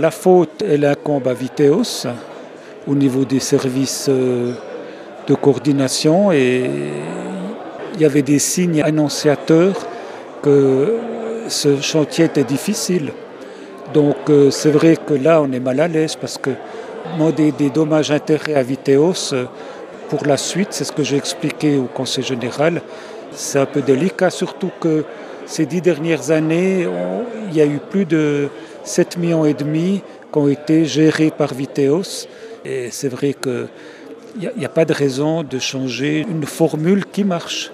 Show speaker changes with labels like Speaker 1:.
Speaker 1: la faute, elle incombe à Viteos au niveau des services de coordination et il y avait des signes annonciateurs que ce chantier était difficile. Donc c'est vrai que là on est mal à l'aise parce que demander des dommages-intérêts à Viteos pour la suite, c'est ce que j'ai expliqué au Conseil général, c'est un peu délicat, surtout que ces 10 dernières années, il y a eu plus de 7,5 millions qui ont été gérés par Viteos. Et c'est vrai qu'il n'y a pas de raison de changer une formule qui marche.